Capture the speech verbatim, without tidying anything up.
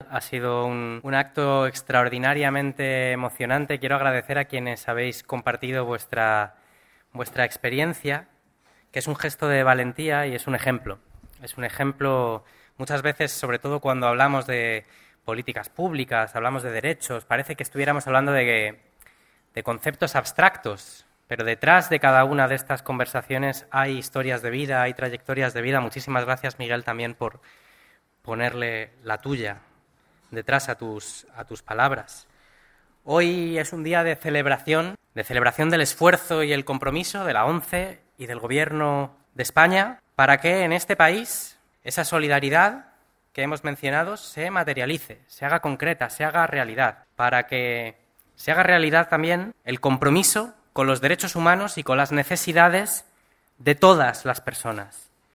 Ha sido un, un acto extraordinariamente emocionante. Quiero agradecer a quienes habéis compartido vuestra, vuestra experiencia, que es un gesto de valentía y es un ejemplo. Es un ejemplo, muchas veces, sobre todo cuando hablamos de políticas públicas, hablamos de derechos, parece que estuviéramos hablando de, de conceptos abstractos, pero detrás de cada una de estas conversaciones hay historias de vida, hay trayectorias de vida. Muchísimas gracias, Miguel, también por ponerle la tuya detrás a tus, a tus palabras. Hoy es un día de celebración, de celebración del esfuerzo y el compromiso de la ONCE y del Gobierno de España para que en este país esa solidaridad que hemos mencionado se materialice, se haga concreta, se haga realidad, para que se haga realidad también el compromiso con los derechos humanos y con las necesidades de todas las personas.